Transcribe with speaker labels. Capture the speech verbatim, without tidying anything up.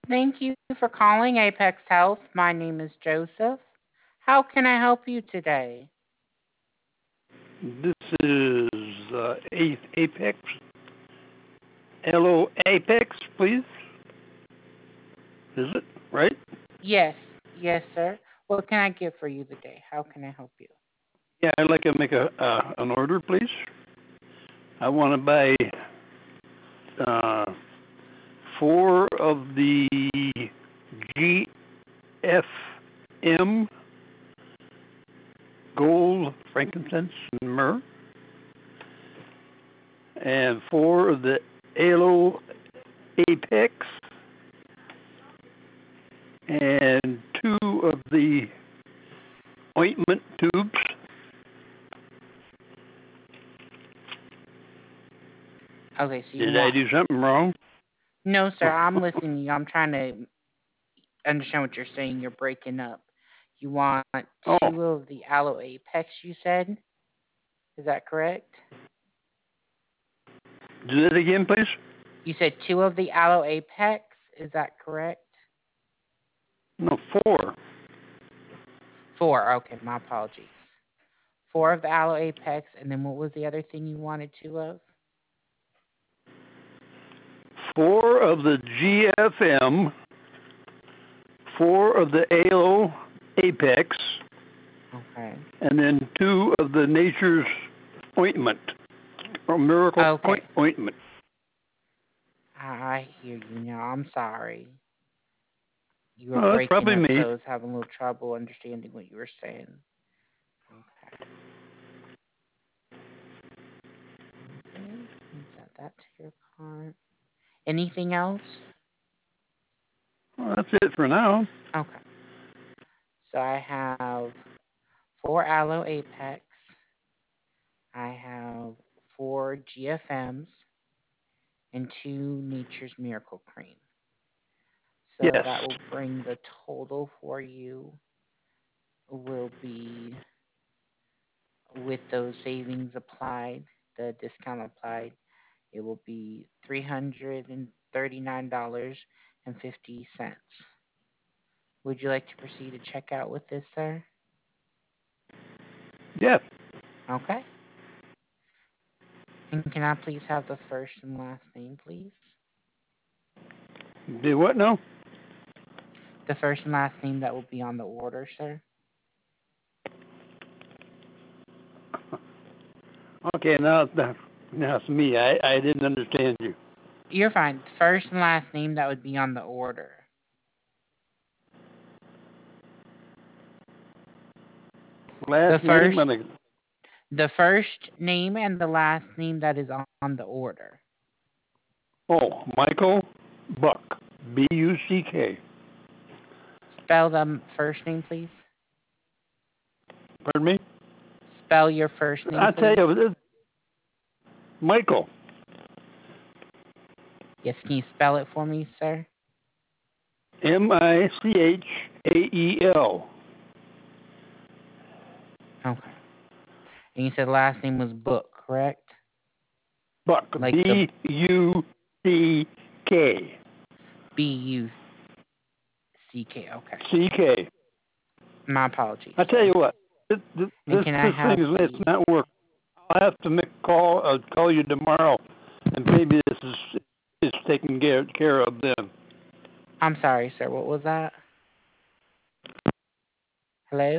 Speaker 1: Thank you for calling Apex Health. My name is Joseph. How can I help you today?
Speaker 2: This is uh, A- Apex. Hello, Apex, please. Is it right?
Speaker 1: Yes, yes, sir. What can I get for you today? How can I help you?
Speaker 2: Yeah, I'd like to make a uh, an order, please. I want to buy uh, four of the G F M gold, frankincense, and myrrh, and four of the Aloe Apex, and two of the ointment tubes.
Speaker 1: Okay, so you
Speaker 2: Did I
Speaker 1: want.
Speaker 2: do something wrong?
Speaker 1: No, sir, I'm listening to you. I'm trying to understand what you're saying. You're breaking up. You want
Speaker 2: Oh,
Speaker 1: two of the Aloe Apex, you said? Is that correct?
Speaker 2: do that again, please.
Speaker 1: You said two of the Aloe Apex? Is that correct?
Speaker 2: No, four.
Speaker 1: Four. Okay, my apologies. Four of the Aloe Apex, and then what was the other thing you wanted two of?
Speaker 2: Four of the G F M, four of the Aloe Apex,
Speaker 1: Okay.
Speaker 2: and then two of the Nature's Ointment, or Miracle
Speaker 1: Okay.
Speaker 2: Ointment.
Speaker 1: I hear you now. I'm sorry. You were
Speaker 2: Oh, that's
Speaker 1: breaking
Speaker 2: probably
Speaker 1: up, so
Speaker 2: me.
Speaker 1: I was having a little trouble understanding what you were saying. Okay. Okay. Let's add that to your cart. Anything else?
Speaker 2: Well, that's it for now.
Speaker 1: Okay. So I have four Aloe Apex. I have four G F Ms and two Nature's Miracle Cream. So
Speaker 2: Yes.
Speaker 1: that will bring the total for you will be with those savings applied, the discount applied, it will be three hundred thirty-nine dollars and fifty cents. Would you like to proceed to check out with this, sir?
Speaker 2: Yes.
Speaker 1: Okay. And can I please have the first and last name, please?
Speaker 2: Do what now?
Speaker 1: The first and last name that will be on the order, sir.
Speaker 2: Okay, now, now it's me. I, I didn't understand you.
Speaker 1: You're fine. First and last name that would be on the order. The
Speaker 2: Last
Speaker 1: first,
Speaker 2: name and a,
Speaker 1: the first name and the last name that is on the order.
Speaker 2: oh, Michael Buck, B U C K.
Speaker 1: Spell the first name, please.
Speaker 2: Pardon me?
Speaker 1: Spell your first name,
Speaker 2: I tell
Speaker 1: please.
Speaker 2: you, this, Michael,
Speaker 1: Yes, can you spell it for me, sir?
Speaker 2: M I C H A E L.
Speaker 1: Okay. And you said last name was Book, correct?
Speaker 2: Buck,
Speaker 1: Like the
Speaker 2: B U C K.
Speaker 1: B U C K. Okay.
Speaker 2: C K.
Speaker 1: My apologies,
Speaker 2: I tell
Speaker 1: sir.
Speaker 2: you what, this this,
Speaker 1: And
Speaker 2: this
Speaker 1: can I
Speaker 2: thing
Speaker 1: have
Speaker 2: is it's
Speaker 1: the?
Speaker 2: not working. I'll have to make a call. I'll call you tomorrow, and maybe this is is taken care care of then.
Speaker 1: I'm sorry, sir. What was that? Hello?